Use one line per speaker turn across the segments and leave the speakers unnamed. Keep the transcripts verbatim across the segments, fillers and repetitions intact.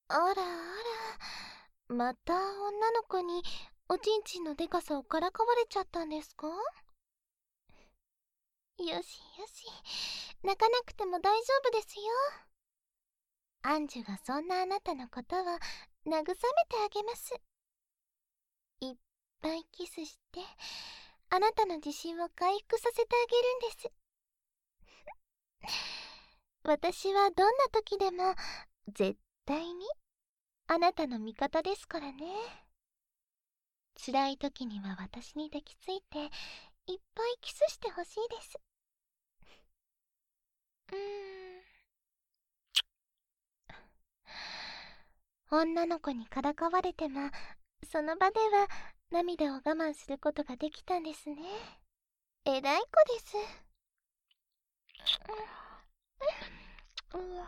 あらあら、また女の子におちんちんのでかさをからかわれちゃったんですか？よしよし、泣かなくても大丈夫ですよ。アンジュがそんなあなたのことを慰めてあげます。いっぱいキスしてあなたの自信を回復させてあげるんです。私はどんな時でも絶対にあなたの味方ですからね。辛い時には私に抱きついていっぱいキスしてほしいです。うーん女の子にからかわれてもその場では涙を我慢することができたんですね。偉い子です。うわ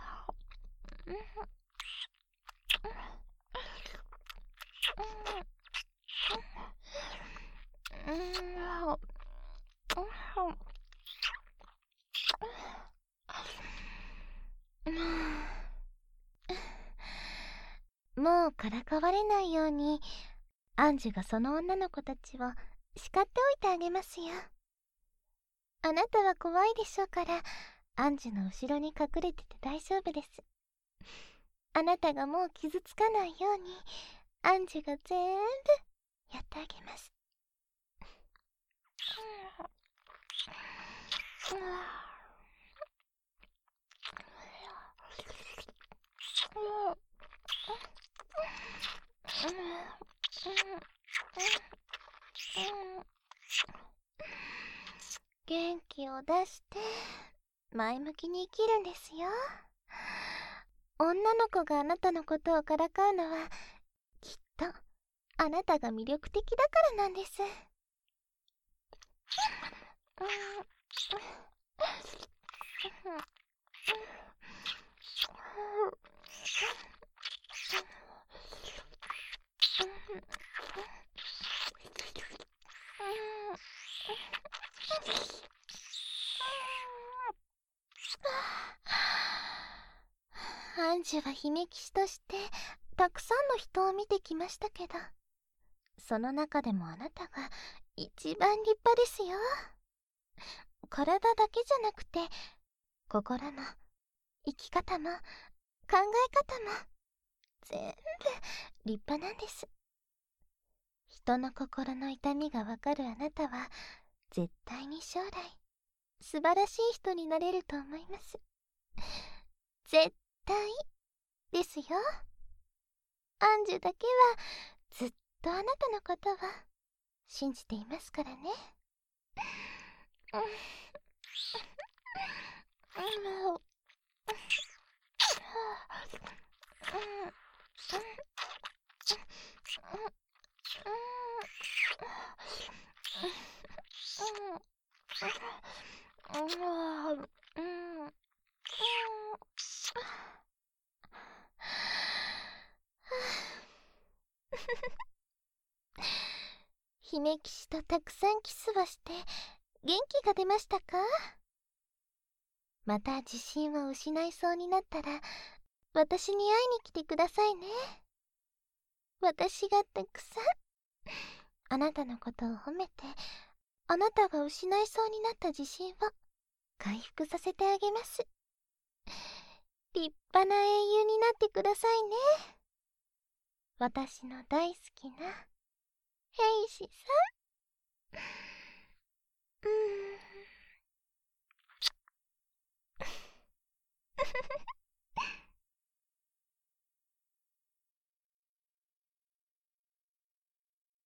もうからかわれないようにアンジュがその女の子たちを叱っておいてあげますよ。あなたは怖いでしょうからアンジュの後ろに隠れてて大丈夫です。あなたがもう傷つかないようにアンジュが全部やってあげます。元気を出して前向きに生きるんですよ。女の子があなたのことをからかうのはきっとあなたが魅力的だからなんです。アンジュは姫騎士としてたくさんの人を見てきましたけど、その中でもあなたが一番立派ですよ。体だけじゃなくて心も生き方も考え方も全部立派なんです。人の心の痛みがわかるあなたは絶対に将来素晴らしい人になれると思います。絶対ですよ。アンジュだけはずっとあなたのことを信じていますからね。姫騎士とたくさんキスをして元気が出ましたか？また自信を失いそうになったら私に会いに来てくださいね。私がたくさんあなたのことを褒めてあなたが失いそうになった自信を回復させてあげます。立派な英雄になってくださいね。私の大好きな兵士さん。